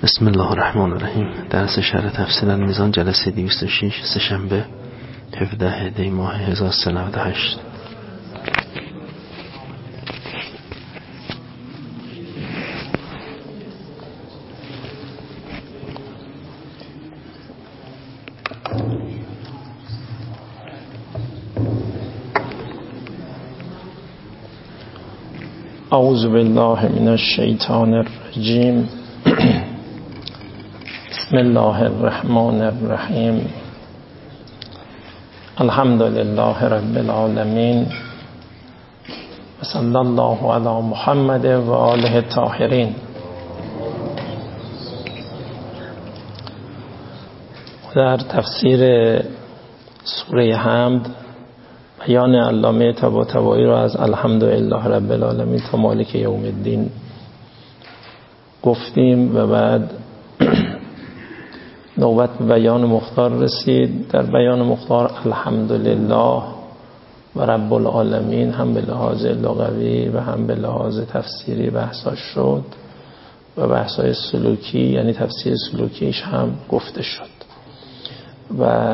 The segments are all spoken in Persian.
بسم الله الرحمن الرحیم. درس شرح تفسیر المیزان جلسه 206 سه‌شنبه 17 دی ماه 1398. اعوذ بالله من الشیطان الرجیم. بسم الله الرحمن الرحیم. الحمد لله رب العالمین و صلی الله علی محمد و آله الطاهرین. در تفسیر سوره حمد بیان علامه طباطبایی را از الحمدلله رب العالمین تا مالک یوم الدین گفتیم و بعد نوبت به بیان مختار رسید. در بیان مختار الحمدلله و رب العالمین هم به لحاظ لغوی و هم به لحاظ تفسیری بحثاش شد و بحثای سلوکی یعنی تفسیر سلوکیش هم گفته شد و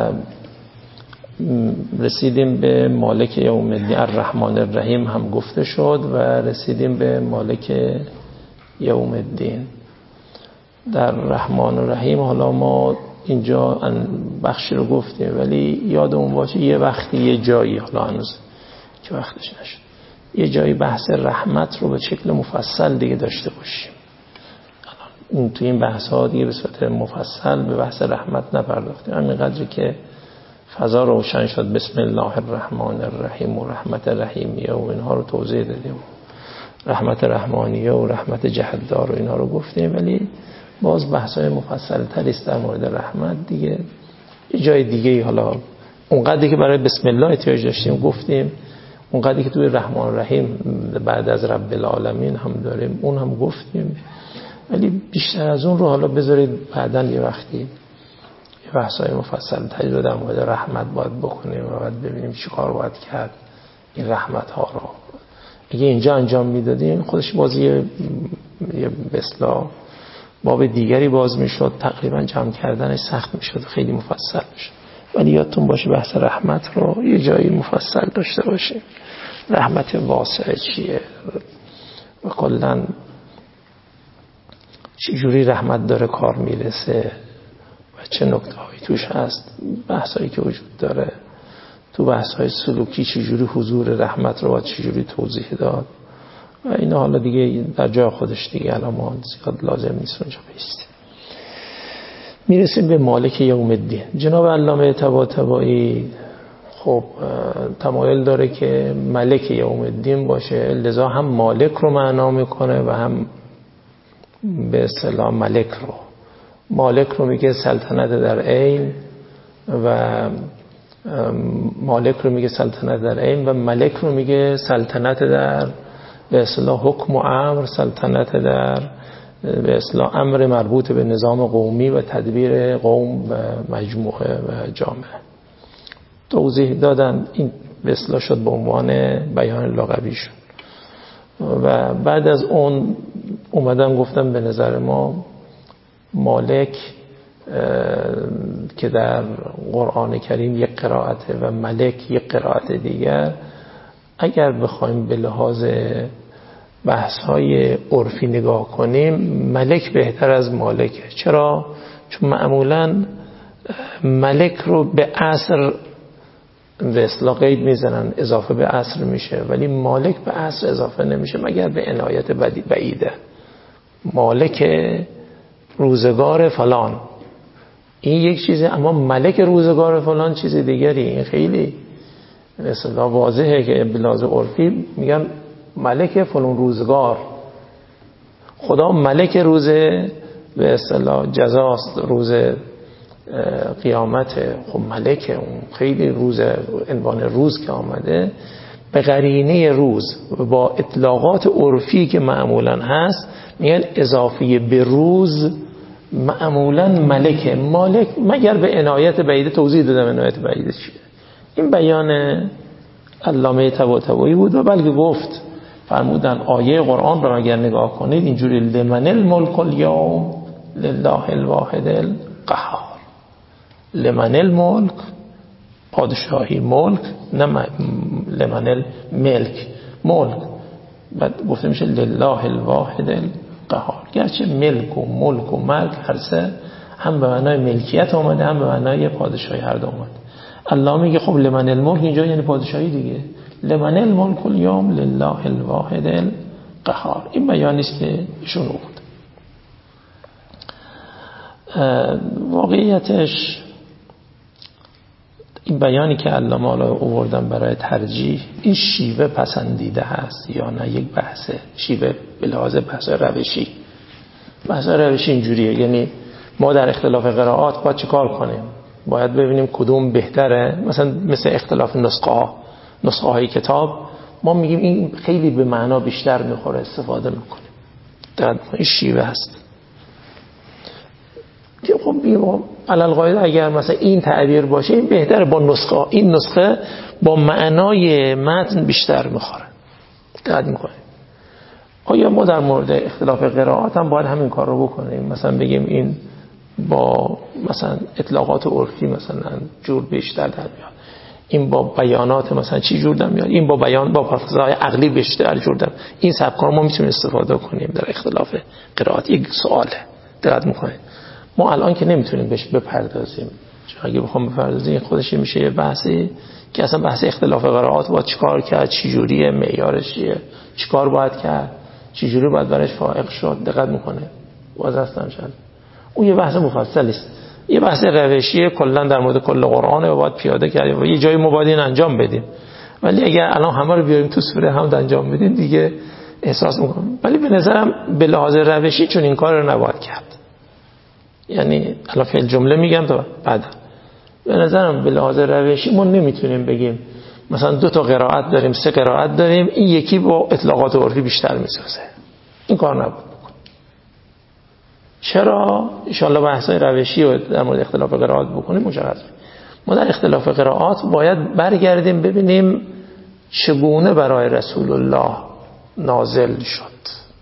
رسیدیم به مالک یوم الدین الرحمن الرحیم هم گفته شد و رسیدیم به مالک یوم الدین. در رحمان الرحیم حالا ما اینجا بخشی رو گفتیم ولی یادمون باشه یه وقتی یه جایی، حالا هنوز که وقتش نشد، یه جایی بحث رحمت رو به شکل مفصل دیگه داشته باشیم. الان تو این بحث ها دیگه به صورت مفصل به بحث رحمت نپرداختیم، همینقدری که فضا روشن شد بسم الله الرحمن الرحیم و رحمت رحیمیه و اینها رو توضیح دادیم، رحمت رحمانیه و رحمت جهتدار و اینها رو گفتیم، ولی باز بحثای مفصل تری است در مورد رحمت دیگه. یه جای دیگه حالا اونقدری که برای بسم الله احتیاج داشتیم گفتیم، اونقدری که توی رحمان الرحیم بعد از رب العالمین هم داریم اون هم گفتیم، ولی بیشتر از اون رو حالا بذارید بعداً یه وقتی بحث‌های مفصل تری رو در مورد رحمت باید بکنیم و باید ببینیم چی کار باید کرد این رحمت ها رو. اگه اینجا انجام میدادیم خودش بازی یه به اصطلاح باب دیگری باز میشد، تقریبا جمع کردنش سخت میشد، خیلی مفصل میشد. ولی یادتون باشه بحث رحمت رو یه جایی مفصل داشته باشیم. رحمت واسعه چیه و کلاً چجوری رحمت داره کار میرسه و چه نکته‌هایی توش هست، بحثایی که وجود داره تو بحث‌های سلوکی، چجوری حضور رحمت رو باید چجوری توضیح داد و اینا حالا دیگه در جای خودش دیگه الان ما زیاد لازم نیست اونجا بیستیم. میرسیم به مالک یوم الدین. جناب علامه طباطبایی خب تمایل داره که ملک یوم الدین باشه، لذا هم مالک رو معنا میکنه و هم به اصطلاح ملک رو. مالک رو میگه سلطنت در عین و مالک رو میگه سلطنت در عین و ملک رو میگه سلطنت در به اصطلاح حکم و امر، سلطنت در به اصطلاح امر مربوط به نظام قومی و تدبیر قوم و مجموعه و جامعه. توضیح دادن این به اصطلاح شد به عنوان بیان لغویشون و بعد از اون اومدن گفتم به نظر ما مالک که در قرآن کریم یک قرائته و ملک یک قرائت دیگر، اگر بخوایم به لحاظ بحث‌های عرفی نگاه کنیم ملک بهتر از مالکه. چرا؟ چون معمولاً ملک رو به عصر به اصطلاح قید میزنن، اضافه به عصر میشه، ولی مالک به عصر اضافه نمیشه مگر به عنایت بعیده. مالک روزگار فلان این یک چیزه، اما ملک روزگار فلان چیز دیگری. این خیلی مثلا واضحه که به لحاظ عرفی میگن ملک فلان روزگار. خدا ملک روز به اصطلاح جزاست، روز قیامت. خب ملک اون خیلی روز عنوان روز که آمده به قرینه روز و با اطلاقات عرفی که معمولا هست میگن اضافی به روز معمولا ملک. مالک مگر به عنایت بعیده. توضیح دادم عنایت بعیده چیه. این بیان علامه طباطبایی بود و بلکه گفت فرمودن آیه قرآن را اگر نگاه کنید اینجوری لمن الملک الیوم لله الواحد القهار. لمن الملک، پادشاهی، ملک، نه لمن الملک، ملک بعد گفته میشه لله الواحد القهار. گرچه ملک و ملک و ملک هر سه هم به معنای ملکیت اومده هم به معنای پادشاهی هر دو اومده. الله میگه خب لمن الملک اینجا یعنی پادشاهی دیگه. لمن الملک اليوم لله الواحد القهار. این بیانی است که ایشون بود. واقعیتش این بیانی که علامه آوردن برای ترجیح، این شیوه پسندیده هست یا نه یک بحثه؟ شیوه به لحاظ بحث روشی. بحث روشی اینجوریه، یعنی ما در اختلاف قرائات باید چه کار کنیم؟ باید ببینیم کدوم بهتره. مثل اختلاف نسخه های کتاب، ما میگیم این خیلی به معنا بیشتر میخوره، استفاده میکنیم. در این شیوه هست. خب علل قاعده اگر مثلا این تعبیر باشه این بهتره، با نسخه این نسخه با معنای متن بیشتر میخوره. دقت میکنیم. آیا ما در مورد اختلاف قرائات هم باید همین کار رو بکنیم؟ مثلا بگیم این با مثلا اطلاقات عرفی مثلا جور بیشتر در میاد، این با بیانات مثلا چی جور در میاد، این با بیان با فضای عقلی بیشتر جور در. این سبکار ما میتونیم استفاده کنیم در اختلاف قرائات. یک سواله. دقت میکنیم. ما الان که نمیتونیم بهش بپردازیم، چون اگه بخوام بپردازیم خودش میشه یه بحثی که اصلا بحث اختلاف قرائات باید چیکار کرد، چی جوریه، معیارش چیه، چیکار باید کرد، چی جوری باید برش فائق شد. دقت میکنه واضح هستم شد. اون یه بحث مفصلی است، یه بحث روشیه کلا در مورد کل قرآنه و باید پیاده کردیم و یه جایی مبادین انجام بدیم. ولی اگر الان همه رو بیاریم تو سوره حمد انجام بدیم دیگه احساس میکنم. ولی به نظرم به لحاظ روشی چون این کار رو نباید کرد. یعنی الان فعل جمله میگم تا بعد. به نظرم به لحاظ روشی ما نمیتونیم بگیم مثلا 2 تا قرائت داریم 3 قرائت داریم این یکی با اطلاقات عرفی بیشتر میسازه. این کار نباید بکن. چرا؟ ان شاءالله بحث‌های روشی رو در مورد اختلاف قرائات بکنیم مشخص. ما در اختلاف قرائات باید برگردیم ببینیم چگونه برای رسول الله نازل شد.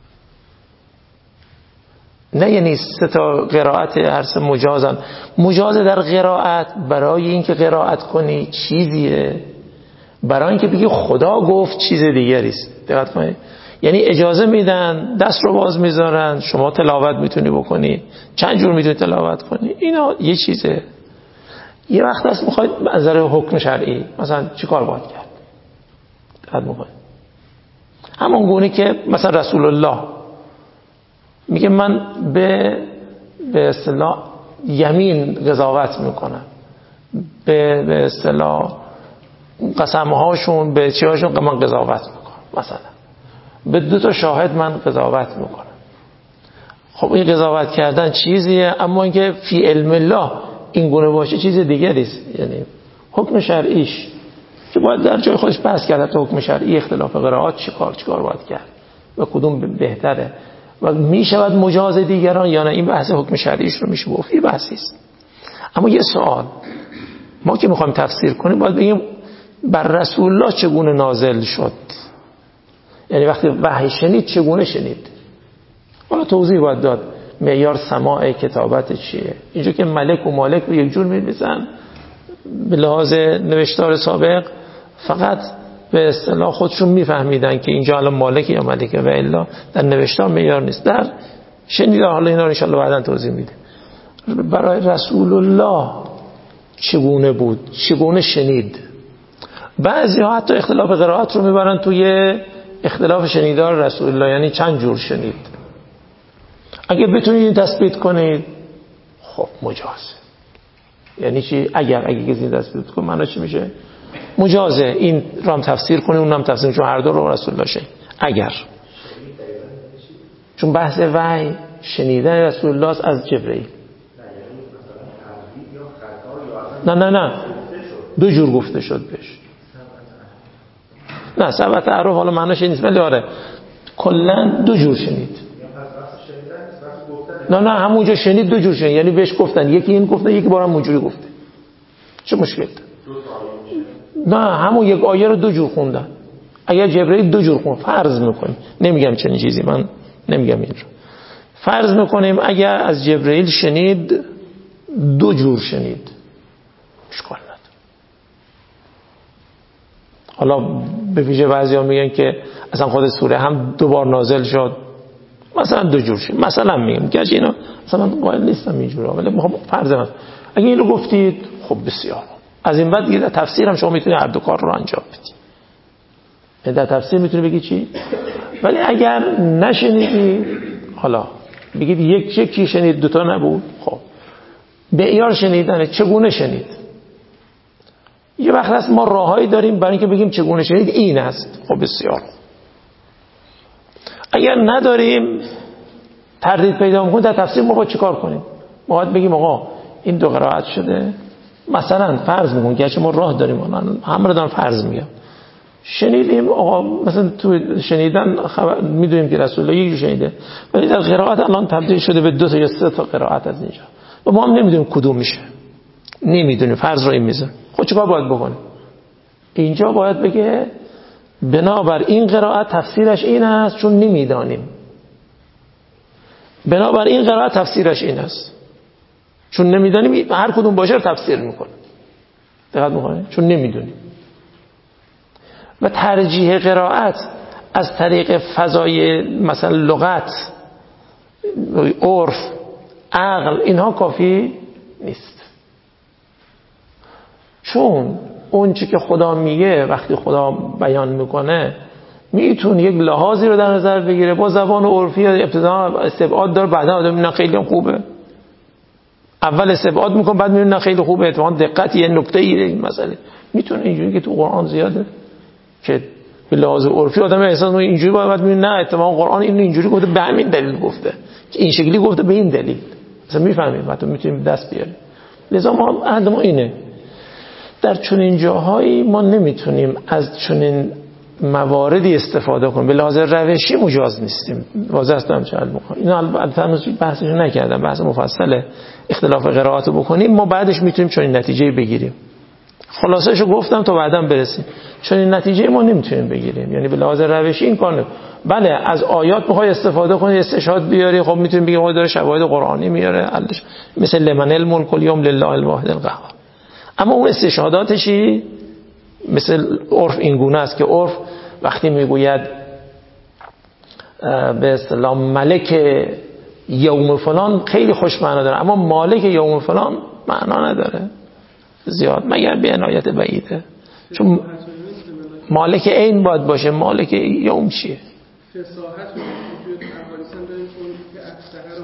نه یعنی 3 تا قرائت هر سه مجازن. مجاز در قرائت برای اینکه قرائت کنی چیزیه، برای اینکه بگی خدا گفت چیز دیگری است. دقت کنید. یعنی اجازه میدن، دست رو باز میذارن، شما تلاوت میتونی بکنی، چند جور میتونی تلاوت کنی. اینا یه چیزه. یه وقت هست میخواید از نظر حکم شرعی مثلا چی کار باید کرد. دقت میکنید. همون گونه که مثلا رسول الله میگه من به اصطلاح یمین قضاوت میکنم، به اصطلاح قسمهاشون به چیهاشون من قضاوت میکنم، مثلا به 2 تا شاهد من قضاوت میکنم. خب این قضاوت کردن چیزیه، اما اینکه فی علم الله این گونه باشه چیز دیگری است. یعنی حکم شرعیش که باید در جای خودش بحث کرد. تا حکم شرعی اختلاف قرائات چیکار باید کرد و کدوم بهتره و میشود مجاز دیگران یا نه. این بحث حکم شرعیش رو میشه گفت، این بحثی است. اما یه سوال، ما که میخوایم تفسیر کنیم باید بگیم بر رسول الله چگونه نازل شد. یعنی وقتی وحی شنید چگونه شنید. حالا توضیح باید داد معیار سماع کتابت چیه. اینجا که ملک و مالک رو یک جور می‌نویسن به لحاظ نوشتار سابق، فقط به اصطلاح خودشون میفهمیدن که اینجا الان مالک یا ملکه و الا در نوشتار معیار نیست. در شنیده حالا اینا رو ان شاءالله بعداً توضیح میده. برای رسول الله چگونه بود، چگونه شنید. بعضی ها حتی اختلاف قرائت رو میبرن توی اختلاف شنیدار رسول الله، یعنی چند جور شنید. اگه بتونید تثبیت کنید خب مجاز. یعنی چی؟ اگه کسی تثبیت کنه معنی چی میشه؟ مجازه. این رو هم تفسیر کنه اون هم تفسیر، چون هر دو رو رسول الله شد. اگر چون بحث وحی شنیدن رسول الله از جبرئیل. نه 2 جور گفته شد بهش. نه ثبت عرف حالا معنیش نیست، ولی آره کلا 2 جور شنید. نه همونجا شنید 2 جور شنید، یعنی بهش گفتن یکی این گفته یکی بارم اونجوری گفته. چه مشکل؟ نه همون یک آیه رو 2 جور خوندن. اگر جبرئیل 2 جور خوند فرض میکنیم، نمیگم چنین چیزی، من نمیگم این رو، فرض میکنیم اگر از جبرئیل شنید 2 جور شنید، اشکال نداره. حالا به ویژه بعضیا میگن که اصلا خود سوره هم 2 بار نازل شد، مثلا 2 جور شد. مثلا میگم گرچه اینا مثلا من قائل نیستم اینجوری، ولی میخوام فرض کنم اگه اینو گفتید خب بسیار، از این بعد دیگه تفسیر هم شما میتونید هر 2 کار رو انجام بدید. در تفسیر میتونی بگی چی؟ ولی اگر نشنیدی، حالا بگید یکی شنید 2 تا نبود، خب معیار شنیدنه چگونه شنید. یه وقت هست ما راههایی داریم برای اینکه بگیم چگونه شنید این است، خب بسیار. اگر نداریم تردید پیدا میکنه در تفسیر، ما باید چیکار کنیم؟ ما باید بگیم آقا این 2 قرائت شده، مثلا فرض میکنیم گرچه ما راه داریم، همه رو دارم فرض میگم، شنیدیم آقا مثلا تو شنیدن میدونیم که رسول الله یکی شنیده، ولی در قرائت الان تبدیل شده به 2 تا یا 3 تا قرائت از اینجا و ما هم نمیدونیم کدوم میشه، نمیدونیم، فرض رو این میذاریم. خب چیکار باید بکنیم؟ اینجا باید بگه بنابر این قرائت تفسیرش این است چون نمیدانیم، بنابر این قرائت تفسیرش این است چون نمیدانیم، هر کدوم باشه رو تفسیر میکنه. دقت میکنه چون نمیدونیم. و ترجیح قرائت از طریق فضای مثلا لغت، عرف، عقل، اینها کافی نیست. چون اون چی که خدا میگه وقتی خدا بیان میکنه میتونه یک لحاظی رو در نظر بگیره با زبان عرفی، ابتدا استبعاد داره، بعدا آدم میگه خیلی خوبه، اول استبعاد میکنه بعد میگه خیلی خوبه، اتفاقا دقت یه نکته این مسئله میتونه اینجوری که تو قرآن زیاده که به لحاظ عرفی آدم احساس کنه اینجوری باید میگه نه اتفاقا قرآن اینجوری گفته به همین دلیل گفته که این شکلی گفته به این دلیل، مثلا میفهمیم حتی میتونیم دست بیاریم. لذا ما اینه در چنین جاهایی ما نمیتونیم از چنین مواردی استفاده کنیم، به لحاظ روشی مجاز نیستیم. واضح است دارم چه میکنم. اینا البته بحثش نکردم، بحث مفصل اختلاف قرائت رو بکنیم، ما بعدش میتونیم چنین نتیجه بگیریم. خلاصه‌شو گفتم تا بعداً برسیم. چنین نتیجه ما نمیتونیم بگیریم، یعنی به لحاظ روشی این کار نه. بله از آیات میخوای استفاده کنی، استشهاد بیاری، خب میتونیم بگیم داره شواهد قرآنی میاره، مثل لمن الملک اليوم لله الواحد القهار. اما اون استشهاداتشی مثل عرف این گونه است که عرف وقتی میگوید به اصطلاح ملک یوم فلان خیلی خوش معنا داره، اما مالک یوم فلان معنا نداره زیاد، مگر به عنایت بعیده، چون مالک عین باید باشه، مالک یوم چیه؟ فصاحت وجود احادیث داریم که اکثر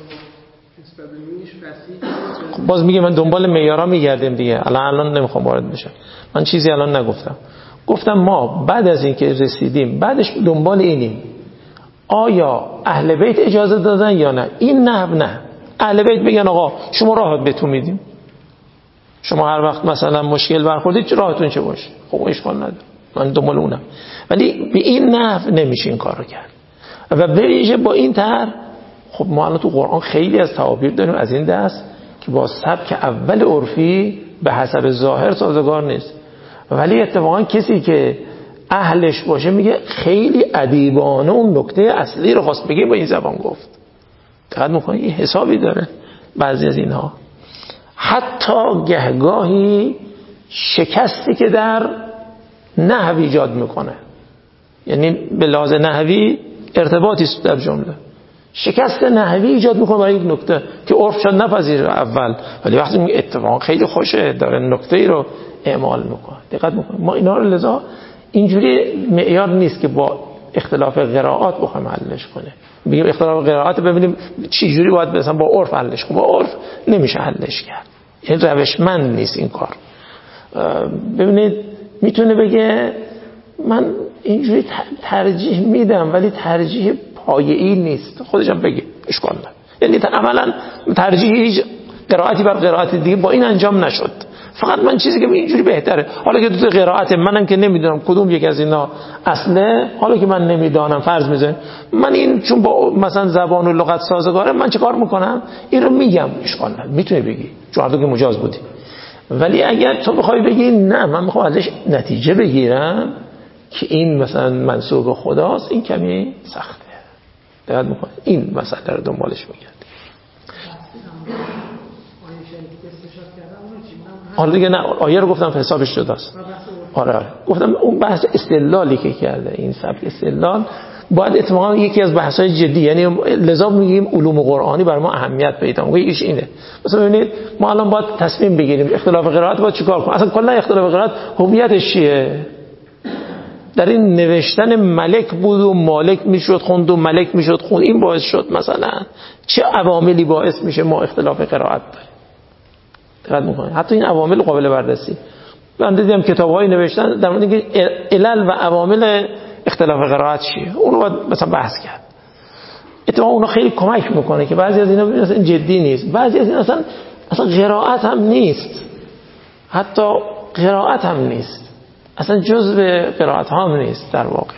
رو باز میگه من دنبال معیارا میگردیم دیگه، الان نمیخوام وارد بشم، من چیزی الان نگفتم. گفتم ما بعد از اینکه رسیدیم بعدش دنبال اینیم آیا اهل بیت اجازه دادن یا نه. این نه اهل بیت بگن آقا شما راحت بهتون میدیم، شما هر وقت مثلا مشکل برخوردید چه راحتون چه باشه، خب اشکال نداره، من دنبال اونم. ولی به این نحو نمیشه این کار رو کرد. و بریجه با این طرح خب ما الان تو قرآن خیلی از تعابیر داریم از این دست که با سبک اول عرفی به حسب ظاهر سازگار نیست، ولی اتفاقا کسی که اهلش باشه میگه خیلی ادیبانه اون نکته اصلی رو خواست بگه با این زبان گفت. دقت میکنید این حسابی داره بعضی از اینها. حتی گهگاهی شکستی که در نحو ایجاد میکنه، یعنی به لحاظ نحوی ارتباطی است در جمله، شکست نحوی ایجاد میکنه برای یک نکته که عرف شد نپذیره اول، ولی وقتی میگه اتفاقا خیلی خوشه داره نکته‌ای رو اعمال میکنه. دقت میکنه ما اینا رو لذا اینجوری معیار نیست که با اختلاف قرائات بخوایم حلش کنه. بگیم اختلاف قرائات ببینیم چه جوری باید مثلا با عرف حلش کنه، با عرف نمیشه حلش کرد، این روشمند نیست این کار. ببینید میتونه بگه من اینجوری ترجیح میدم ولی ترجیح پایه‌ای نیست، خودشم بگه اشکال نداره، یعنی عملا ترجیح هیچ قرائتی بر قرائت دیگه با این انجام نشد، فقط من چیزی که اینجوری بهتره. حالا که دو تا قرائت منم که نمیدونم کدوم یک از اینا اصله، حالا که من نمیدانم فرض میذارم من این چون با مثلا زبان و لغت سازگاره من چه کار میکنم این رو میگم، اشکال نداره، میتونی بگی چون هر دو که مجاز بودی. ولی اگر تو بخوای بگی نه من میخوام ازش نتیجه بگیرم که این مثلا منسوب خداست، این کمی سخته. دقت میکنید این مسئله رو دنبالش میگرد. حالا دیگه نه آیه رو گفتم حسابش جداست. آره گفتم اون بحث استدلالی که کرده، این سبک استدلال باید اتفاقا یکی از بحث‌های جدی، یعنی لذا میگیم علوم قرآنی برای ما اهمیت پیدا می‌کنه. یکیش اینه. مثلا ببینید ما الان باید تصمیم بگیریم اختلاف قرائت باید چیکار کنیم. اصلا کلا اختلاف قرائت هویتش چیه؟ در این نوشتن ملک بود و مالک میشد خوند و ملک میشد خوند، این باعث شد مثلا چه عواملی باعث میشه ما اختلاف قرائت داریم. دقت می‌کنید حتی این عوامل قابل بررسی. من دیدم کتاب‌های نوشتن در مورد اینکه علل و عوامل اختلاف قرائت چیه، اون رو باید مثلا بحث کرد. اتفاقا اون خیلی کمک میکنه که بعضی از اینا مثلا جدی نیست، بعضی از اینا اصلا قرائت هم نیست، حتی قرائت هم نیست، اصلا جزء قرائت هم نیست. در واقع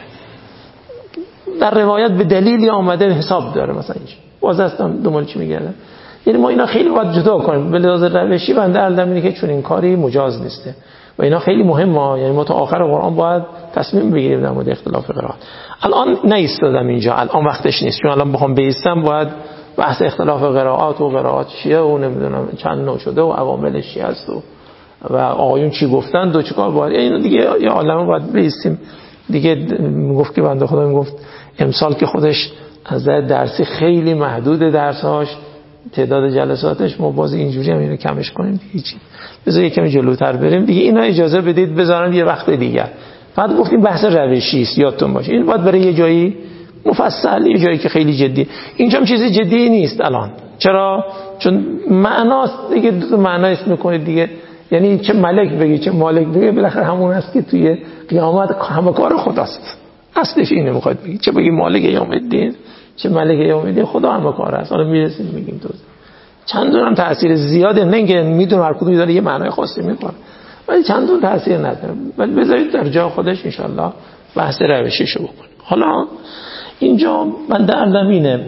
در روایت به دلیلی آمده حساب داره. مثلا اینجا واضح است دنبال چی میگردم. یعنی ما اینا خیلی باید جدا کنیم. به لحاظ روشی بنده علم اینه که چون این کاری مجاز نیسته و اینا خیلی مهمه. یعنی ما تا آخر قرآن باید تصمیم بگیریم در مورد اختلاف قرائت. الان نایستادم اینجا، الان وقتش نیست، چون الان بخوام بیستم باید بحث اختلاف قرائت و قرائت چیه و نمیدونم چند نوع شده و عواملش چی هست و آقایون چی گفتن و چیکار باید. این دیگه یه عالمه باید بیستیم دیگه. میگفت که بنده خدا میگفت امسال که خودش از نظر درسی خیلی محدود درساش، تعداد جلساتش، ما باز اینجوری هم اینو کمش کنیم هیچی. بذار یکم جلوتر بریم دیگه. اینا اجازه بدید بذارن یه وقت دیگر. بعد گفتیم بحث روشی است، یادتون باشه این باید برای یه جایی مفصل، یه جایی که خیلی جدی. اینجا هم چیزی جدی نیست الان. چرا؟ چون معناست دیگه، دو معنا اسم میکنید دیگه. یعنی چه ملک بگی چه مالک بگی بالاخره همون است که توی قیامت همه کار خداست. اصلش اینه میخواد بگی، چه بگی مالک یوم الدین چه ملک یوم الدین، خدا همه کار است. حالا میرسیم میگیم تو چندون تاثیر زیاده، نه اینکه میدونه هر کدوم داره یه معنای خاصی میکنه، ولی چندون تاثیر نداره. ولی بذارید در جای خودش انشالله بحث روشیشو بکنیم. حالا اینجا من در اینه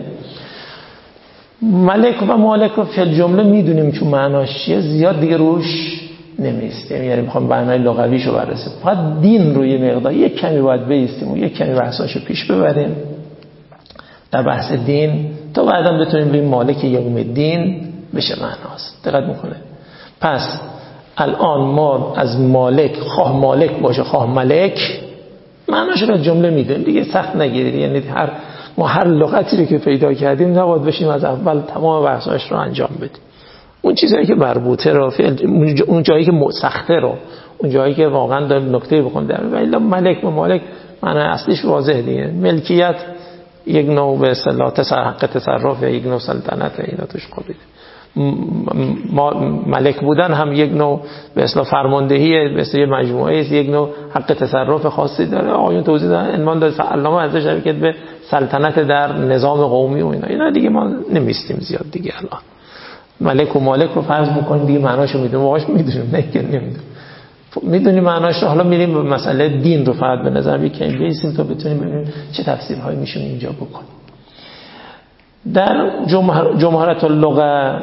ملک و مالک رو فی الجمله میدونیم چون معناش چیه، زیاد دیگه روش نمیستیم. یعنی میخوام معنای لغویشو بررسیم. فقط دین رو یه مقدار یک کمی باید بیستیم و یک کمی بحثاشو پیش ببریم در بحث دین تا بعداً بتونیم ببینیم مالک یوم الدین بشه معناست. دقت میکنه. پس الان ما از مالک، خواه مالک باشه خواه ملک، معناش رو جمله میدونیم دیگه، سخت نگیرید. یعنی ما هر لغتی رو که پیدا کردیم نباید بشیم از اول تمام بحثاش رو انجام بدیم. اون چیزایی که مربوطه رو، اون جایی که سخته رو، اون جایی که واقعا داره نکته بکنه در ولی ملک و مالک معنی اصلیش واضحه دیگه. ملکیت یک نوع به اصطلاح حق تصرف یا یک نوع سلطنت، اینا توش خوابیده. ملک بودن هم یک نوع به اصطلاح فرماندهی، به اصطلاح مجموعه است، یک نوع حق تصرف خاصی داره. آقایون توضیح دادن عنوان داره علامه ارزش حرکت به سلطنت در نظام قومی و اینا دیگه ما نمیستیم زیاد دیگه. الان ملک و مالک رو فرض می‌کنیم دیگه معناشو میدونیم، واقعا میدونیم، نه که نمیدونیم، میدونیم معناش. حالا میریم به مسئله دین رو فقط به نظر می‌کنیم بیسیم تا بتونیم ببینیم چه تفسیرهایی میشون اینجا بکنیم. در جمهورت اللغه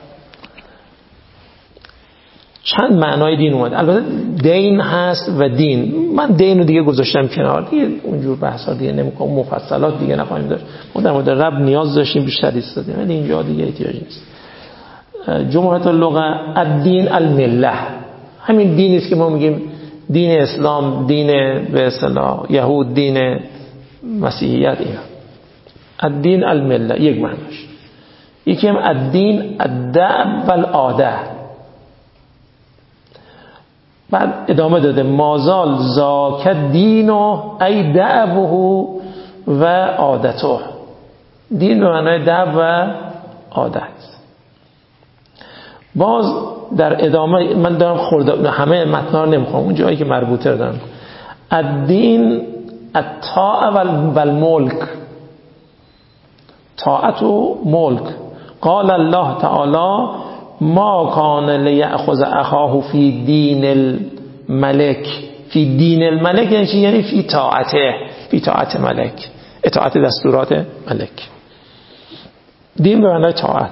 چند معنای دین اومده. البته دین هست و دین، من دین رو دیگه گذاشتم کنار دیگه، اونجور بحثا دیگه نمی‌کنم، مفصلات دیگه نخواهیم داشت. ما در مورد رب نیاز داشتیم بیشتر ایستادیم، ولی اینجا دیگه احتیاج نیست. جمهورت اللغه الدین المله، همین دینی است که ما میگیم دین اسلام، دین به اصطلاح یهود، دین مسیحیت. اینا الدین المله یک معناش. یکی هم الدین الدعب والعاده. بعد ادامه داده مازال زاک دین و ای دعبه و عادته. دین به معنای دعب و عادت. باز در ادامه من دارم خورده همه متن‌ها رو نمیخوام، اون جایی که مربوطه رو دارم. الدین الطاعه والملک، طاعت و ملک. قال الله تعالی ما کان لیأخذ اخاه فی دین الملک. فی دین الملک یعنی چی؟ یعنی فی طاعته، فی طاعت ملک، اطاعت دستورات ملک. دین به معنای طاعت.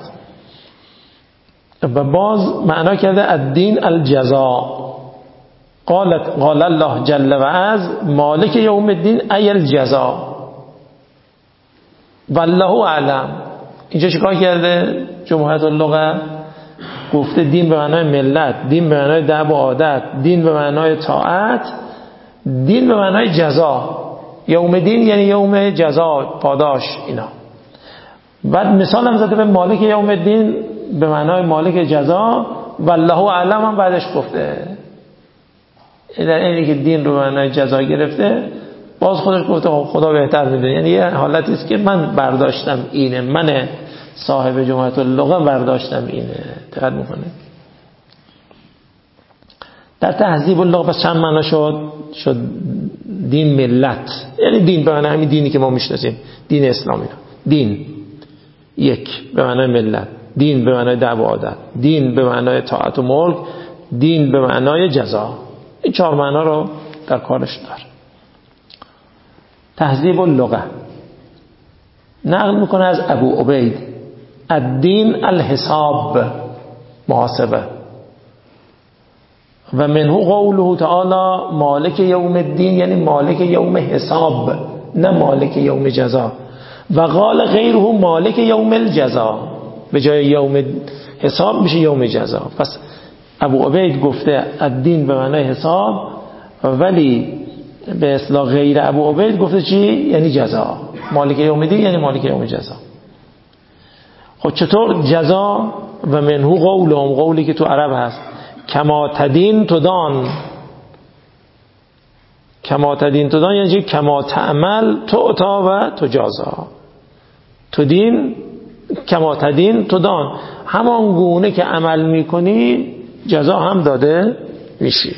و باز معنا کرده الدین الجزاء. قال الله جل و عز مالک یوم الدین ای الجزاء. والله اعلم. اینجا چیکار کرده جمهوریت اللغه؟ گفته دین به معنای ملت، دین به معنای دعو و عادت، دین به معنای طاعت، دین به معنای جزا. یوم دین یعنی یوم جزا، پاداش. اینا بعد مثال هم زده به مالک یوم الدین به معنای مالک جزا. والله اعلم هم بعدش گفته. در اینی که دین رو معنای جزا گرفته، باز خودش گفته خدا بهتر میدونه. یعنی یه حالتی است که من برداشتم اینه، من صاحب جمهوریت اللغه برداشتم اینه. دقت میکنه. در تهذیب اللغه پس چند معنا شد دین ملت، یعنی دین به معنای همین دینی که ما میشناسیم، دین اسلامی. دین یک به معنای ملت، دین به معنای دعو و عادت، دین به معنای طاعت و ملک، دین به معنای جزا. این 4 معنا رو در کارش داره. تهذیب اللغه نقل میکنه از ابو عبید: الدین الحساب، محاسبه. و منه قوله تعالی مالک یوم الدین، یعنی مالک یوم حساب، نه مالک یوم جزا. و قال غیره مالک یوم الجزا، به جای یوم حساب میشه یوم جزا. پس ابو عبید گفته الدین به معنای حساب، ولی به اصطلاح غیر ابو عبید گفته چی؟ یعنی جزا. مالک یوم الدین یعنی مالک یوم جزا. خب چطور جزا؟ و منه قولهم، قولی که تو عرب هست: کما تدین تدان. کما تدین تدان یعنی کما تعمل تعطا و تجازا. تدین کما تدین تدان، همان گونه که عمل میکنی جزا هم داده میشی.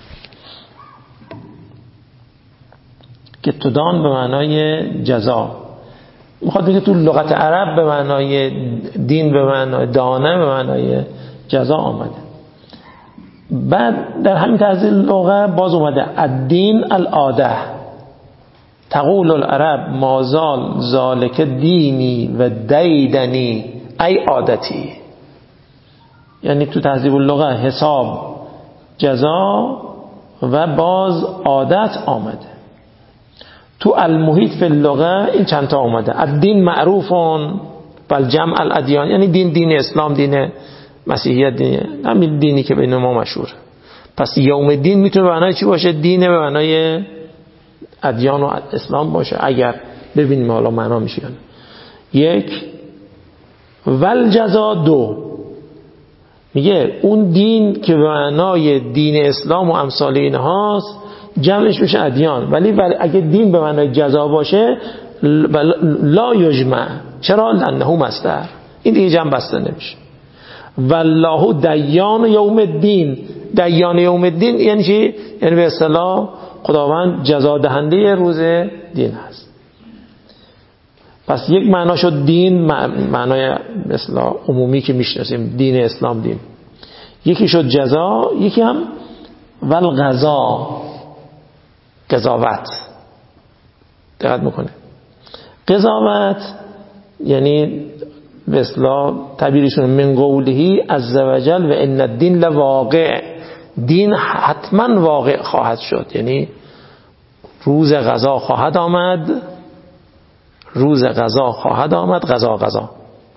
که تدان به معنای جزا. میخواد بگه تو لغت عرب به معنای دین به معنای دانه به معنای جزا آمده. بعد در همین تهذیب لغه باز اومده الدین العاده. تقول العرب مازال ذالک دینی و دیدنی ای عادتی. یعنی تو تهذیب اللغه حساب، جزا و باز عادت آمده. تو المحیط فی اللغه این چند تا آمده: الدین معروفون بل جمع الادیان، یعنی دین اسلام، دین مسیحیت، دین همین دینی که بین ما مشهوره. پس یوم دین میتونه به معنای چی باشه؟ دینه به معنای ادیان و اسلام باشه. اگر ببینیم حالا معنا میشه. یک ول جزا دو، میگه اون دین که به معنای دین اسلام و امثال اینهاست جمعش میشه ادیان، ولی اگه دین به معنای جزا باشه لا یجمع. چرا؟ لانه مصدر، این دیگه جمع بسته نمیشه. والله دیان یوم الدین. دیان یوم الدین یعنی چی؟ یعنی به اصطلاح خداوند جزا دهنده روز دین هست. پس یک معنا شد دین، معنای به اصطلاح عمومی که میشناسیم، دین اسلام دین. یکی شد جزا، یکی هم والقضا، قضاوت. دقت میکنه. قضاوت یعنی به اصطلاح تعبیرشون من قوله عز وجل و ان الدین لواقع، دین حتما واقع خواهد شد، یعنی روز قضا خواهد آمد، روز قضا خواهد آمد. قضا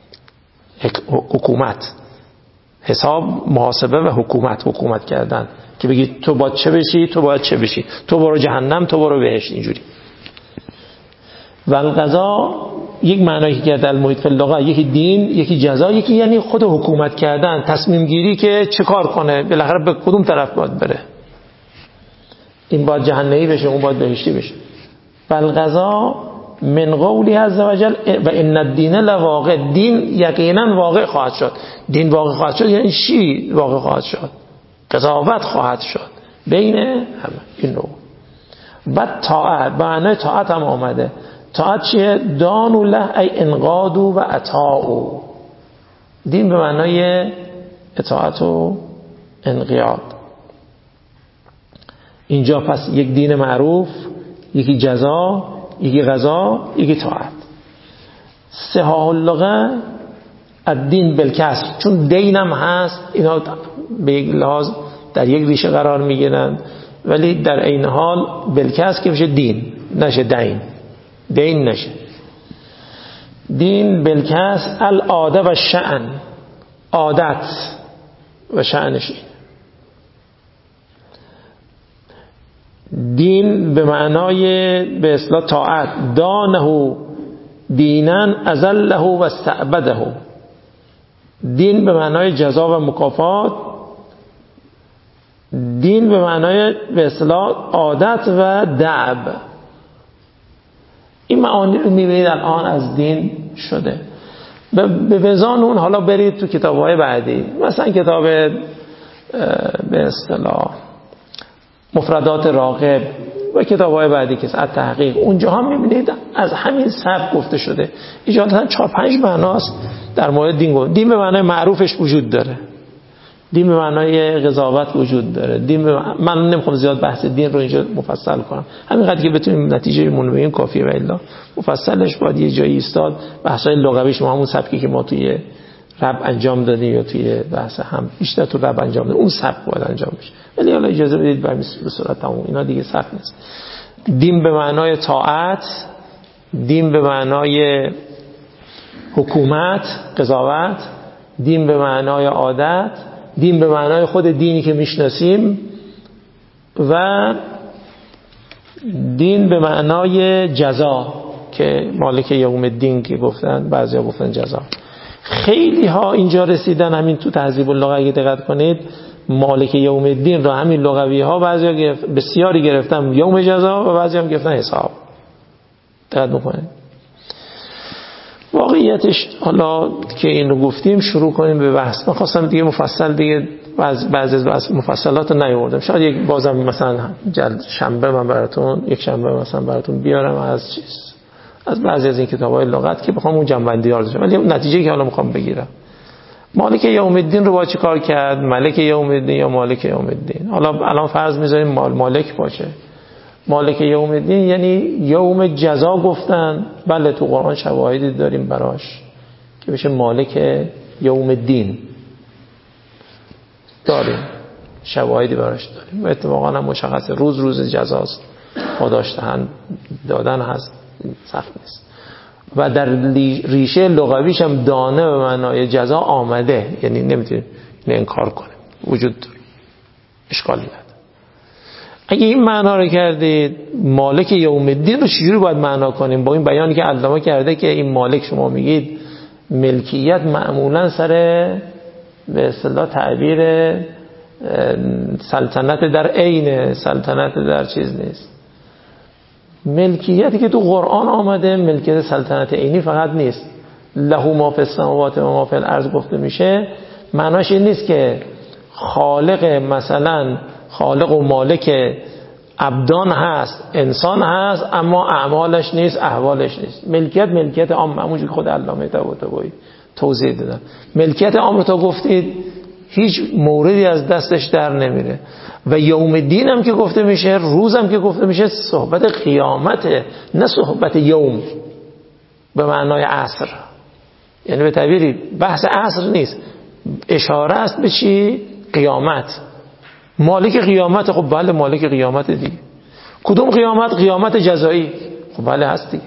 حکومت، حساب، محاسبه و حکومت کردن که بگی تو باید چه بشی، تو باید چه بشی، تو برو جهنم، تو برو بهشت. اینجوری. و القضا یک معنایی که کرده المحیط فی اللغه، یکی دین، یکی جزا، یکی یعنی خود حکومت کردن، تصمیم گیری که چه کار کنه، بالاخره به کدوم طرف باید بره، این باید جهنمی بشه، اون باید بهشتی بشه. و القضا من قولی عز وجل و ان الدین لواقع، دین یقینا واقع خواهد شد. دین واقع خواهد شد یعنی چی؟ واقع خواهد شد، قضاوت خواهد شد بین همه این نوع. بعد طاعت، معنای طاعت هم آمده. طاعت چیه؟ دانو له ای انقادو و اطاعو. دین به معنای اطاعت و انقیاد. اینجا پس یک دین معروف، یکی جزا، یکی قضا، یکی طاعت. صحاح اللغه الدین بالکسر، چون دینم هست، اینا به یک لحاظ در یک ریشه قرار میگیرند، ولی در این حال بالکسر که بشه دین، نشه دین نشه. دین بالکسر العاده و شأن، عادت و شأنش این. دین به معنای به اصطلاح طاعت، دانه دینن ازله و استعبده. دین به معنای جزا و مکافات، دین به معنای به اصطلاح عادت و دعب. این معانی رو میبینید الان از دین شده. به وزان اون حالا برید تو کتاب‌های بعدی، مثلا کتاب به اصطلاح مفردات راغب و کتاب‌های بعدی که از تحقیق، اونجا هم می‌بینید از همین سبک گفته شده. اجازه 4-5 معناست در مورد دین گفت. دین به معنای معروفش وجود داره، دین به معنای قضاوت وجود داره، دین من نمیخوام زیاد بحث دین رو اینجا مفصل کنم، همینقدر که بتونیم نتیجه مون بگیم کافیه. و الا مفصلش باید یه جایی ایستاد. بحث‌های لغوی شما همون سبکی که ما توی رب انجام دادیم یا توی بحث هم بیشتر تو رب انجام دادیم، اون سبک باید انجام بشه. ولی حالا اجازه بدید به صورت تمام اینا دیگه سخت نیست. دین به معنای طاعت، دین به معنای حکومت، قضاوت، دین به معنای عادت، دین به معنای خود دینی که میشناسیم، و دین به معنای جزا که مالک یوم الدین که گفتن، بعضیا گفتن جزا. خیلی ها اینجا رسیدن همین تو تهذیب اللغه اگه دقت کنید مالک یوم الدین رو همین لغوی ها بعضیا بسیاری گرفتن یوم جزا و بعضی هم گرفتن حساب. دقت بکنید. واقعیتش حالا که اینو گفتیم شروع کنیم به بحث. من خواستم دیگه مفصل دیگه بعضی از مفصلات رو نیاوردم. شاید یک بازم مثلا شنبه من براتون یک شنبه مثلا براتون بیارم از بعضی از این کتاب‌های لغت که بخوام اون جنبندی‌ها رو داشتم. ولی نتیجه‌ای که حالا می‌خوام بگیرم، مالک یوم الدین رو با چی کار کرد؟ ملک یوم الدین یا مالک یوم الدین؟ حالا الان فرض می‌ذاریم مالک باشه. مالک یوم الدین یعنی یوم جزا گفتن. بله تو قرآن شواهدی داریم براش که بشه مالک یوم الدین، داریم شواهدی براش داریم و اتفاقا هم مشخص روز جزاست، پاداش دادن هست، سخت نیست. و در ریشه لغویش هم دانه به معنای جزا آمده، یعنی نمیتونیم انکار کنیم، وجود داره، اشکالی نداره. اگه این معنا رو کردید مالک یوم الدین رو چجوری باید معنا کنیم؟ با این بیانی که علامه کرده که این مالک شما میگید ملکیت معمولا سر به اصطلاح تعبیر سلطنت در عین، سلطنت در چیز نیست. ملکیتی که تو قرآن آمده ملکیت سلطنت عینی فقط نیست. له ما فی السماوات و ما فی الارض گفته میشه، معناش این نیست که خالق مثلا خالق و مالک عبدان هست، انسان هست، اما اعمالش نیست، احوالش نیست. ملکیت عام، همونجوری که خود علامه طباطبایی توضیح دادن. ملکیت عام رو تا گفتید هیچ موردی از دستش در نمیره. و یوم الدین هم که گفته میشه، روز هم که گفته میشه، صحبت قیامته، نه صحبت یوم به معنای عصر. یعنی به تعبیری بحث عصر نیست، اشاره است به چی؟ قیامت. مالک قیامت. خب بله مالک قیامت دیگه. کدوم قیامت؟ قیامت جزایی. خب بله هست دیگه.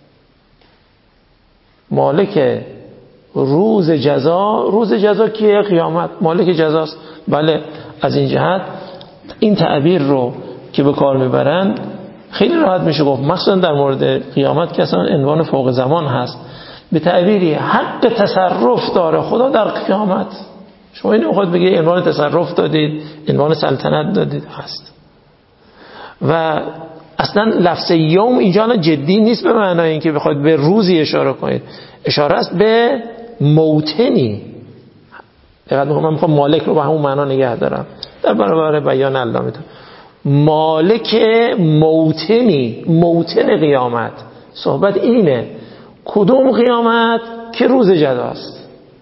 مالک روز جزا کیه؟ قیامت. مالک جزاست. بله از این جهت این تعبیر رو که به کار میبرن خیلی راحت میشه گفت، مخصوصا در مورد قیامت که اصلا عنوان فوق زمان هست، به تعبیری حق تصرف داره خدا در قیامت. شما اینو میخواد بگه عنوان تصرف دادید، عنوان سلطنت دادید، هست. و اصلا لفظ یوم اینجا جدی نیست به معنای اینکه بخواید به روزی اشاره کنید، اشاره است به موطنی. من میخوام مالک رو به همون معنا نگه دارم در برابر بیان علامه. مالک موطنی، موطن قیامت. صحبت اینه. کدوم قیامت؟ که روز جزاست.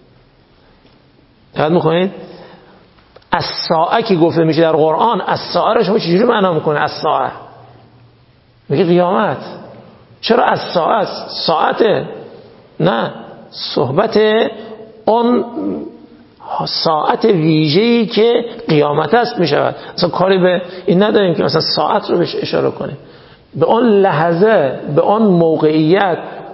دقت میکنید؟ از ساعه که گفته میشه در قرآن، از ساعه رو شما چجوری معنا میکنه؟ از ساعه میگه قیامت. چرا از ساعه؟ ساعته؟ نه، صحبت اون ساعت ویژه‌ای که قیامت است میشود. اصلا کاری به این نداریم که مثلا ساعت رو بهش اشاره کنیم، به اون لحظه، به اون موقعیت،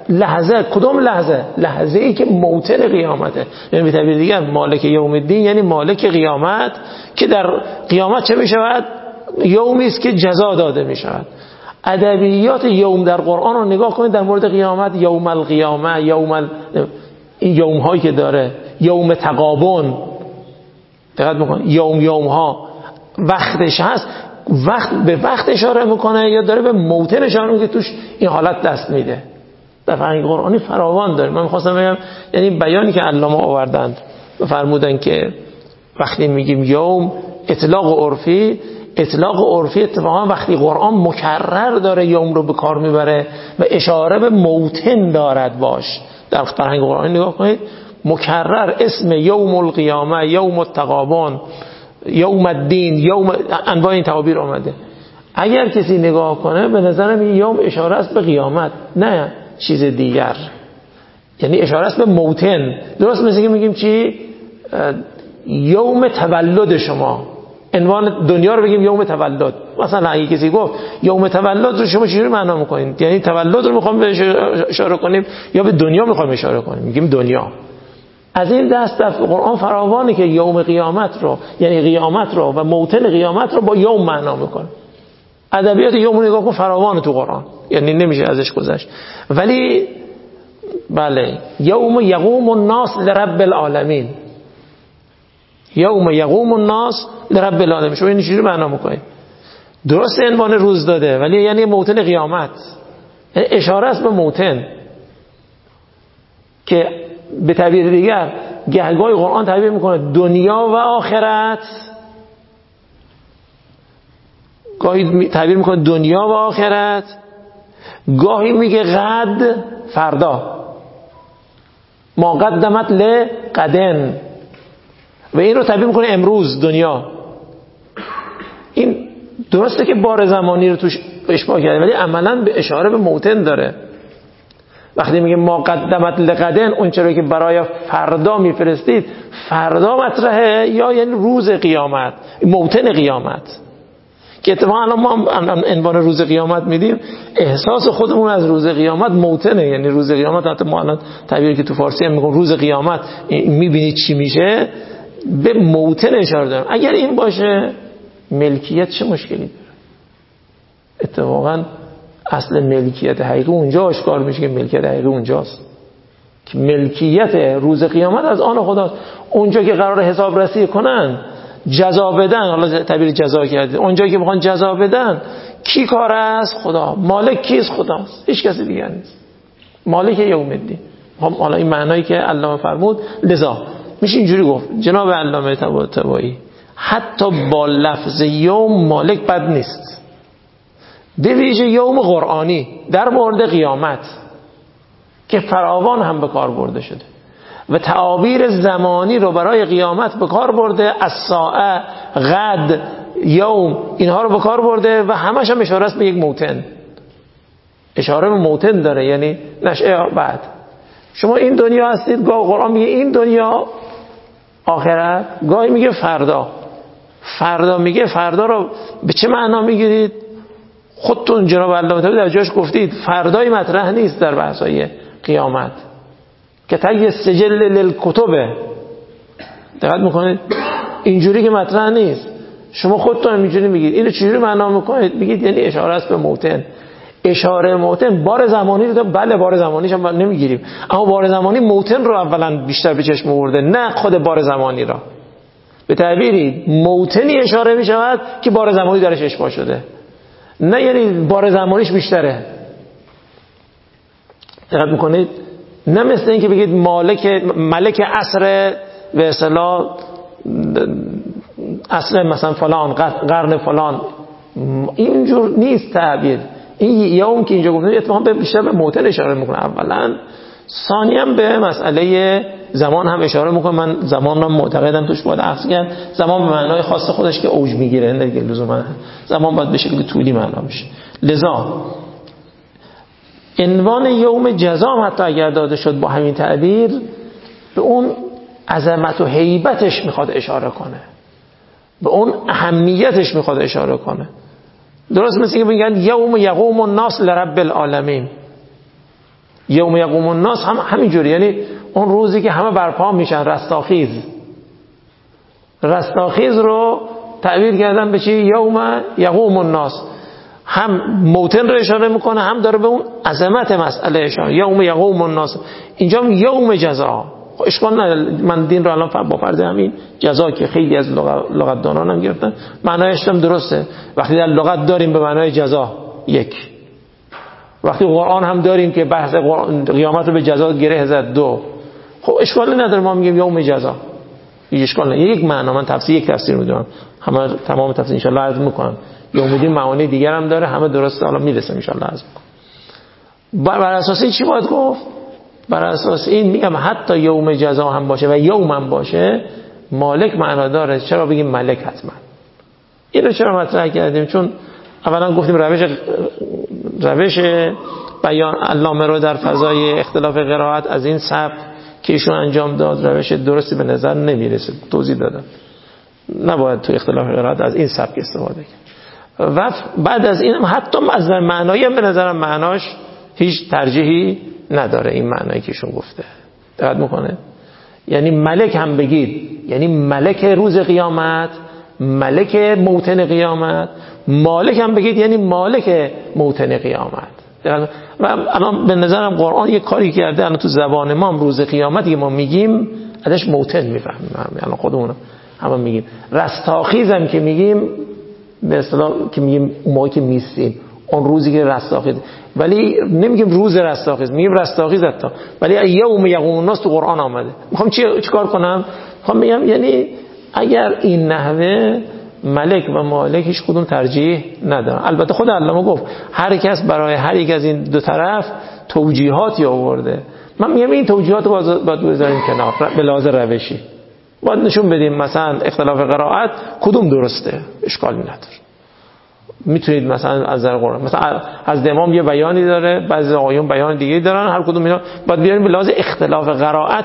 لحظه، کدوم لحظه؟ لحظه ای که موطن قیامته. یعنی به تعبیر دیگر مالک یوم الدین یعنی مالک قیامت، که در قیامت چه می شود؟ یومی است که جزا داده می شود. ادبیات یوم در قرآن رو نگاه کنید در مورد قیامت، یوم القیامه، این یوم هایی که داره، یوم تغابن، دقت میکنید، یوم ها وقتش هست، وقت به وقت اشاره میکنه یا داره به موطن اشاره میکنه که توش این حالت دست میده. در فرهنگ قرآنی فراوان داره. من میخواستم بگم یعنی بیانی که علامه آوردند فرمودن که وقتی میگیم یوم اطلاق عرفی اتفاقا وقتی قرآن مکرر داره یوم رو به کار میبره و اشاره به موطن دارد باش. در فرهنگ قرآنی نگاه کنید مکرر اسم یوم القیامه، یوم التغابن، یوم الدین، یوم انواع این تعابیر آمده. اگر کسی نگاه کنه به نظرم این یوم اشاره است به قیامت، نه چیز دیگر، یعنی اشاره است به موطن. درست مثل که میگیم چی؟ یوم تولد شما، عنوان دنیا رو بگیم یوم تولد. مثلا اگه کسی گفت یوم تولد رو شما چجوری معنا میکنید؟ یعنی تولد رو میخوام بهش اشاره کنیم یا به دنیا میخوام اشاره کنیم؟ میگیم دنیا. از این دست در قرآن فراوانه که یوم قیامت رو، یعنی قیامت رو و موطن قیامت رو با یوم معنا میکنه. ادبیات یوم نگاه کن فراوانه تو قرآن، یعنی نمیشه ازش گذشت. ولی بله، یوم یقوم الناس لرب العالمین، یوم یقوم الناس لرب العالمین. شما این چیزی معنا میکنید؟ درست عنوان روز داده ولی یعنی موطن قیامت، یعنی اشاره است به موطن که به تعبیر دیگر گهگاه قرآن تعبیر میکنه دنیا و آخرت، گاهی تعبیر میکنه دنیا و آخرت، گاهی میگه غد فردا، ما قدمت لغدن، و این رو تعبیر میکنه امروز دنیا. این درسته که بار زمانی رو توش اشباع کرده ولی عملا به اشاره به موطن داره. وقتی میگه ما قدمت لغدن، اون چرا که برای فردا میفرستید، فردا مطرحه یا یعنی روز قیامت، موطن قیامت، که اتفاقا الان ما عنوان روز قیامت میدیم، احساس خودمون از روز قیامت موطنه. یعنی روز قیامت حتی ما الان تعبیری که تو فارسی هم میگن روز قیامت، میبینید چی میشه، به موطن اشاره دارم. اگر این باشه ملکیت چه مشکلی داره؟ اتفاقا اصل ملکیت حقیقی اونجا آشکار میشه که ملکیت حقیقی اونجاست، که ملکیت روز قیامت از آن خداست. اونجا که قرار حساب رسی کنن، جزا بدن، حالا تعبیر جزا کردید، اونجا که بخوان جزا بدن، کی کار است؟ خدا. مالک کیست؟ خداست، هیچ کسی دیگر نیست. مالک یوم الدین. حالا این معنایی که علامه فرمود، لذا میشه اینجوری گفت جناب علامه طباطبایی حتی با لفظ یوم مالک بد نیست، به ویژه یوم قرآنی در مورد قیامت که فراوان هم به کار برده شده و تعابیر زمانی رو برای قیامت به کار برده، الساعه، غد، یوم، اینها رو به کار برده و همش هم اشاره است به یک موطن، اشاره به موطن داره، یعنی نشأه بعد. شما این دنیا هستید، گاه قرآن میگه این دنیا آخرت، گاهی میگه فردا میگه فردا رو به چه معنا میگیرید؟ خودتون جناب علامه طباطبایی در جاش گفتید فردای مطرح نیست در بحث‌های قیامت که طی سجل للکتبه. دقت میکنید اینجوری که مطرح نیست. شما خودتون اینجوری میگید، اینو چجوری معنا میکنید؟ میگید یعنی اشاره است به موطن. اشاره موطن بار زمانی رو بله بار زمانیش هم نمیگیریم، اما بار زمانی موطن رو اولا بیشتر به چشم آورده، نه خود بار زمانی را. به تعبیری موطنی اشاره میشود که بار زمانی درش اشباع شده، نه یعنی بار زمانیش بیشتره. دقت میکنید؟ نه مثل این که بگید ملک عصر به اصطلاح عصر مثلا فلان قرن فلان، اینجور نیست تعبیر. این یوم که اینجا گفتم اتفاقا بیشتر به موطن اشاره میکنه اولا، ثانیاً به مسئله زمان هم اشاره میکنه. من زمان رو معتقدم توش باید عکس کرد، زمان به معنای خاص خودش که اوج میگیره، نه دیگه لزوما زمان باید به شکل طولی معنا بشه. لذا عنوان یوم جزا حتی اگر داده شد با همین تعبیر، به اون عظمت و هیبتش میخواد اشاره کنه، به اون اهمیتش میخواد اشاره کنه. درست مثل که میگن یوم یقوم الناس لرب العالمین، یوم یقوم الناس هم همینجوری، یعنی اون روزی که همه برپا میشن، رستاخیز رو تعبیر کردن به چی؟ یوم یقوم الناس. هم موتن رو اشاره میکنه، هم داره به اون عظمت مسئله اشاره. یوم یقوم الناس، اینجا یوم جزا. اشکال نداره، من دین رو الان با فرض همین جزا که خیلی از لغتدانان هم گرفتن معنایش هم درسته. وقتی در لغت داریم به معنای جزا یک، وقتی قرآن هم داریم که بحث قیامت رو به جزا گره زد دو، خب اشکالی نداره ما میگیم یوم جزا، هیچ اشکال نداره. یک معنا، من یک تفسیر میدونم، همه تمام تفسیر ان شاء الله عرض میکنم. یوم الدین معانی دیگر هم داره، همه درسته، حالا میرسه ان شاء الله عرض میکنم. بر اساس این چی باید گفت؟ بر اساس این میگم حتی یوم جزا هم باشه و یوم هم باشه مالک معنا داره. چرا بگیم ملک حتما؟ این رو چرا مطرح کردیم؟ چون اولا گفتیم روش بیان علامه رو در فضای اختلاف قرائت از این سبک که ایشون انجام داد روش درستی به نظر نمیرسه، توضیح دادم نباید تو اختلاف قرائت از این سبک استفاده کرد. و بعد از این حتی از معنایی هم به نظرم معناش هیچ ترجیحی نداره. این معنایی که ایشون گفته دقت میکنه، یعنی ملک هم بگید یعنی ملک روز قیامت، ملک موطن قیامت، مالک هم بگید یعنی مالک موطن قیامت. و الان به نظرم قرآن یک کاری کرده، الان تو زبان ما هم روز قیامتی ما میگیم ازش موطن میفهمیم، یعنی خودمون هم میگیم. رستاخیز هم که میگیم به اصطلاح که میگیم اون موقعی که میستیم، اون روزی که رستاخیز، ولی نمیگیم روز رستاخیز، میگیم رستاخیز حتی، ولی یوم یقوم الناس تو قرآن آمده. میخوام چیکار کنم؟ میخوام بگم یعنی اگر این نحوه ملک و مالک هیچ کدوم ترجیح ندارن. البته خود علامه گفت هر کس برای هر یک از این دو طرف توجیهاتی آورده. من میگم این توجیهات رو باید بذاریم کنار به لحاظ روشی، باید نشون بدیم مثلا اختلاف قرائت کدوم درسته، اشکالی نداره. میتونید مثلا از نظر قرآن مثلا از امام یه بیانی داره، بعضی آقایون بیان دیگه دارن، هر کدوم اینا باید بیاریم به لحاظ اختلاف قرائت،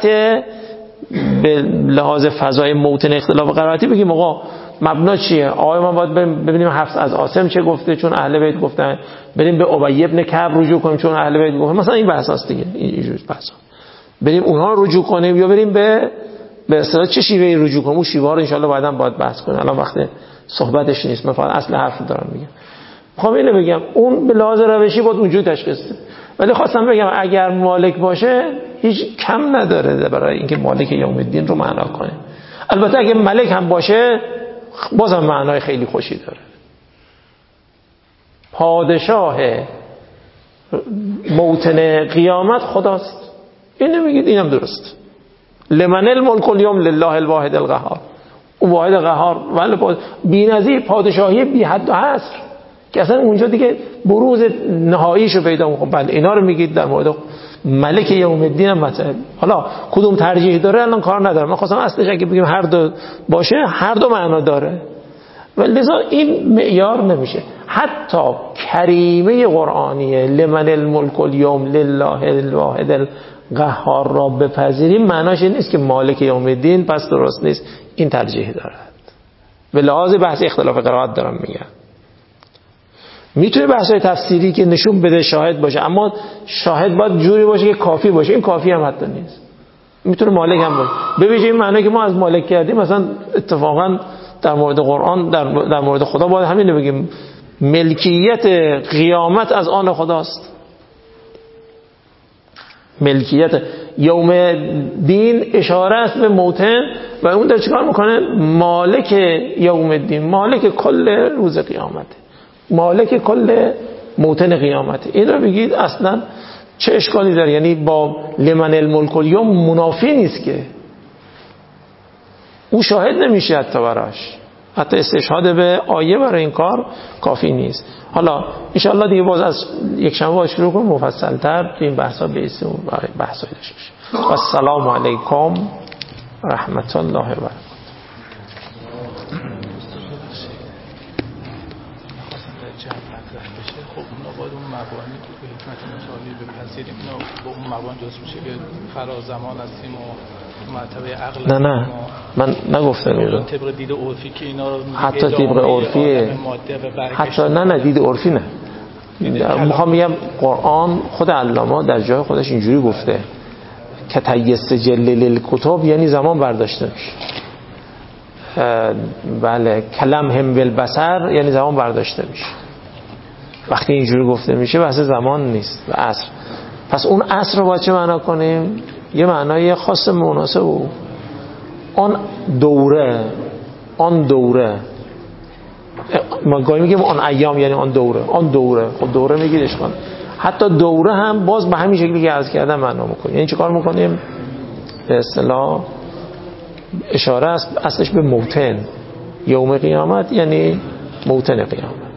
به لحاظ فضای موطن اختلاف قرائتی بگیم آقا مبنا چیه. آقای ما باید ببینیم حفص از عاصم چه گفته چون اهل بیت گفتن، بریم به ابی ابن کعب رجوع کنیم چون اهل بیت گفتن، مثلا این بحثاست دیگه، این بحثا بریم اونها رو رجوع کنیم یا بریم به اصطلاح چه شیوهی رجوع کنیم. اون شیوه رو ان شاء الله بعداً باید بحث کنیم، الان وقت صحبتش نیست، من فقط اصل حرف دارم میگم. میخوام اینو بگم اون به لحاظ روشی باید اونجوری تشخیص بده، ولی خواستم بگم اگر مالک باشه هیچ کم نداره برای اینکه مالک یوم الدین رو معنا کنه. البته اگه ملک هم باشه بازم معنای خیلی خوشی داره. پادشاه موطن قیامت خداست، این نمیگید اینم درست. لمن الملک اليوم لله الواحد القهار، اون واحد قهار ولی بی‌نظیر پادشاهی بی حد و حصر که اصلا اونجا دیگه بروز نهاییشو پیدا می‌کنه. بله اینا رو میگید در مورد ملک یوم الدین هم مثلا. حالا کدوم ترجیح داره الان کار ندارم، من خواستم اصلش اگه بگیم هر دو باشه هر دو معنا داره، ولی لذا این معیار نمیشه. حتی کریمه قرآنیه لمن الملک اليوم لله الواحد القهار را بپذیریم معناش این نیست که مالک یوم الدین پس درست نیست، این ترجیح دارد. به لحاظ بحث اختلاف قرائت دارم میگم. میتونه بحث‌های تفسیری که نشون بده شاهد باشه، اما شاهد باید جوری باشه که کافی باشه، این کافی هم حتی نیست. میتونه مالک هم باشه. ببینید این معنی که ما از مالک کردیم مثلا اتفاقا در مورد قرآن در مورد خدا باید همین رو بگیم، ملکیت قیامت از آن خداست. ملکیت یوم دین اشاره است به موطن و اون در چیکار میکنه؟ مالک یوم الدین، مالک کل روز قیامت، مالک کل موطن قیامت. این رو بگید اصلا چه اشکالی داره؟ یعنی با لمن الملک اليوم منافی نیست که، او شاهد نمیشه حتی براش، حتی استشهاد به آیه برای این کار کافی نیست. حالا انشاءالله دیگه باز از یک شنبه شروع کنیم مفصل‌تر تو این بحثا بیسیم بحثای داشته باشیم. السلام علیکم رحمت الله و برکاته. خب اونا باید اون مبانی که به حکمت مشاهدی بپذیریم، اینا با اون مبانی جز میشه که فرازمان هستیم و مرتبه عقل. نه من نگفتم اینو. طبق دید عرفی که اینا رو حتی طبق عرفی، حتی نه دید عرفی نه، میخوام بگم قرآن خود علامه در جای خودش اینجوری گفته که تیسجل للکتب، یعنی زمان برداشته میشه. بله، کلم هم بالبصر یعنی زمان برداشته میشه. وقتی اینجوری گفته میشه بحث زمان نیست و عصر. پس اون عصر رو با چه معنا کنیم؟ یه معنای خاص مناسب او آن دوره ما گاهی میگیم آن ایام، یعنی آن دوره. خب دوره میگیرش کن، حتی دوره هم باز به همین شکلی که عرض کردم معنا میکنیم. یعنی چه کار میکنیم؟ به اصطلاح اشاره است اصلش به موتن، یوم قیامت یعنی موتن قیامت.